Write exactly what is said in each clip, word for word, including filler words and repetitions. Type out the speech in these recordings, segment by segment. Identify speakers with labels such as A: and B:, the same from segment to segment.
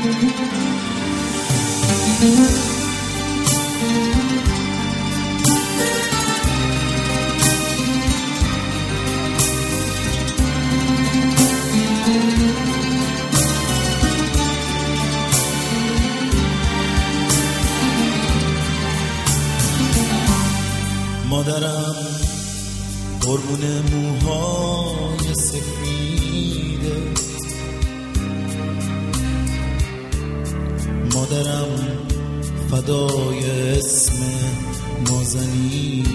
A: مادرم قربون موهای سفیده، مادرم فدای اسم نازنینه.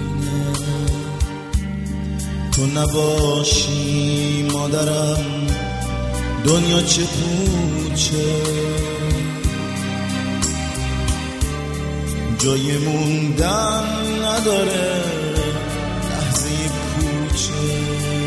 A: تو نباشی مادرم دنیا چه پوچه، جای موندن نداره لحظه کوچه.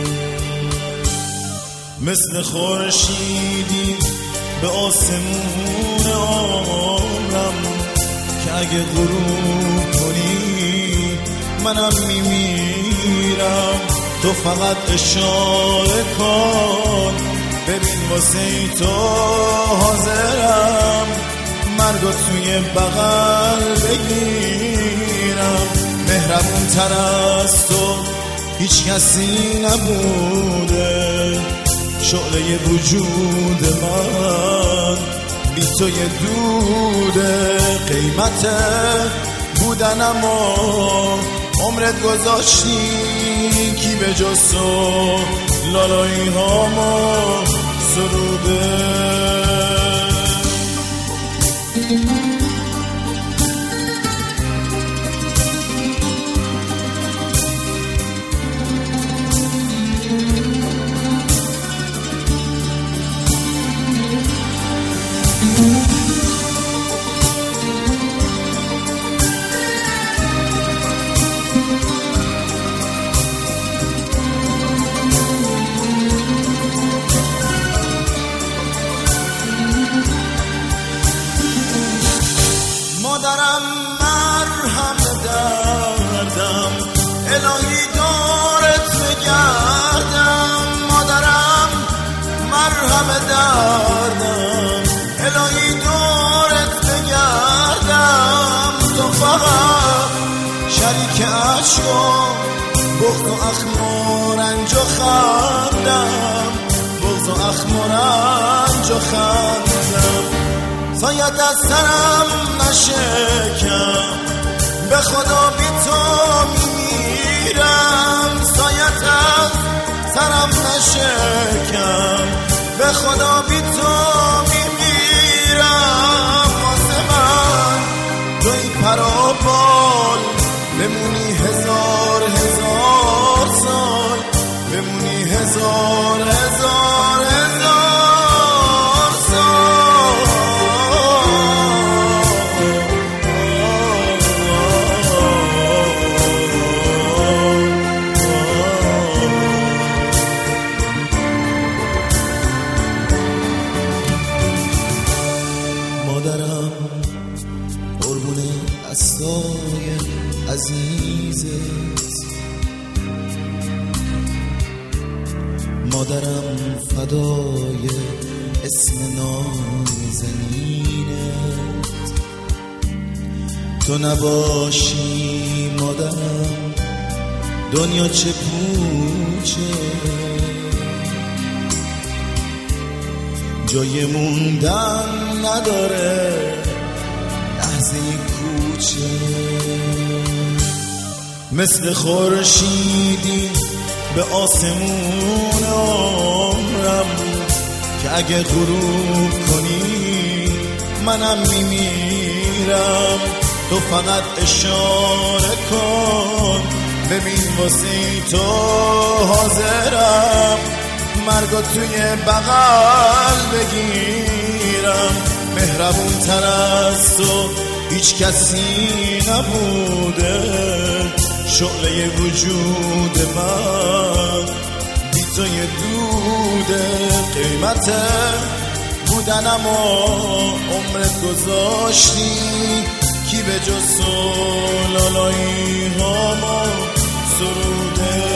A: مثل خورشیدی به آسمون عمرم که اگه غروب کنی منم میمیرم. تو فقط اشاره کن ببین واسه ای تو حاضرم مرگو توی بغل بگیرم. مهربون تر از تو هیچ کسی نبوده، شعله وجود من بی تو یه دوده. قیمت بودنم و عمرت گذاشتی کی به جز تو لالایی هامو سروده.
B: مادرم مرهم دردم الهی دارت بگردم. مادرم مرهم دردم الهی دارت بگردم. تو فقط شریک عشق و بغض و اخم و رنج و خندم، بغض و اخم و رنج و خندم. سایت از سرم نشکم به خدا بی تو میمیرم. سایت از سرم نشکم به خدا بی تو میمیرم. واسه من توی پرابال بمونی هزار هزار سال، بمونی هزار هزار هزار دستای عزیزت. مادرم فدای اسم نازنینت. تو نباشی مادرم دنیا چه پوچه، جای موندن نداره لحظه کوچه. مثل خورشیدی به آسمون عمرم که اگه غروب کنی منم میمیرم. تو فقط اشاره کن ببین واسه تو حاضرم مرگو توی بغل بگیرم. مهربون تر از تو هیچ کسی نبوده، شعله وجود من بی تو یه دوده. قیمت بودنم و عمرت گذاشتی کی به جز تو لالایی هامو سروده.